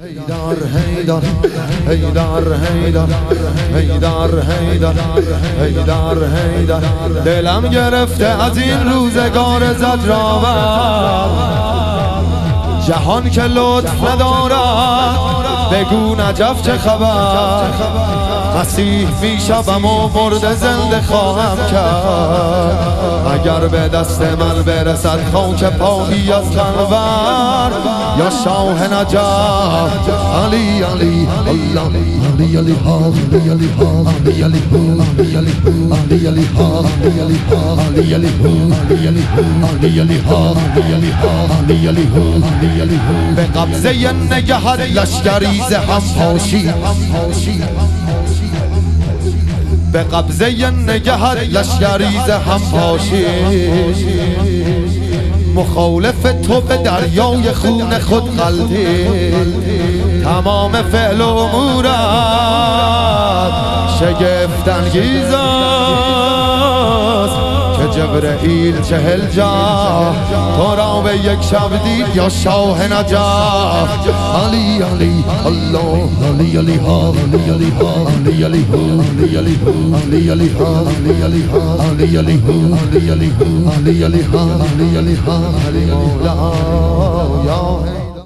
هیدر هیدر هیدر هیدر هیدر هیدر هیدر هیدر دلم گرفته از این روزگار زجرآور جهان که لطف ندارد بگو نجف چه خبر مسیح میشوم و مرده زنده خواهم کرد اگر به دست من برسد خاک پایی از قنور یا شاه نجف علی علی الله علی علی ها علی علی ها علی علی ها علی علی ها علی علی ها علی علی ها علی علی ها علی علی ها علی علی ها علی علی ها علی علی ها به قبضه نگهت لشکری ز هم پاشید به قبضه نگهت لشکری ز هم پاشید مخالف تو به دریای خون خود غلطید تمام فعل و امورت شگفت انگیز است که جبرئیل 40 جاه تو را به یک شب دید یا شاه نجف علی علی الله علی علی ها علی علی ها علی علی ها علی علی ها علی علی ها علی علی ها علی علی ها علی علی ها علی علی ها علی علی ها علی مولا یا